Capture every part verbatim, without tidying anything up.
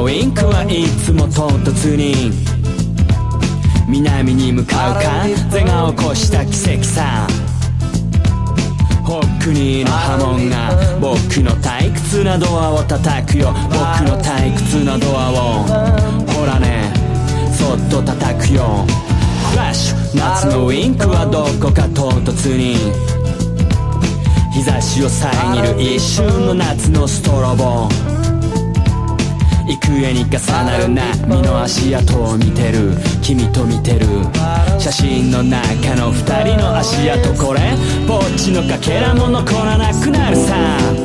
ウインクはいつも唐突に南に向かう風が起こした奇跡さ。ホックニーの波紋が僕の退屈なドアを叩くよ。僕の退屈なドアをほらねそっと叩くよ。フラッシュ夏のウインクはどこか唐突に日差しを遮る一瞬の夏のストロボ。幾重に重なる波の足跡を見てる君と見てる写真の中の二人の足跡。これぼっちのかけらも残らなくなるさ。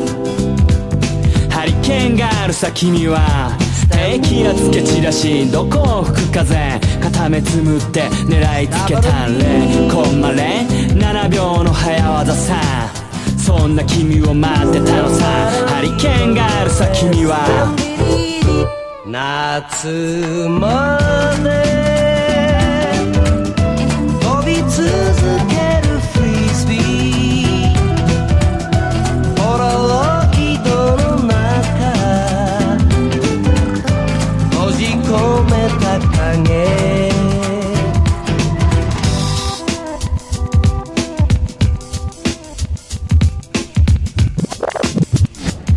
ハリケーンがあるさ君は低気圧け散らしどこを吹く風片目つむって狙いつけたれいコンマゼロななびょうの早業さ。そんな君を待ってたのさ。ハリケーンがあるさ君は夏まで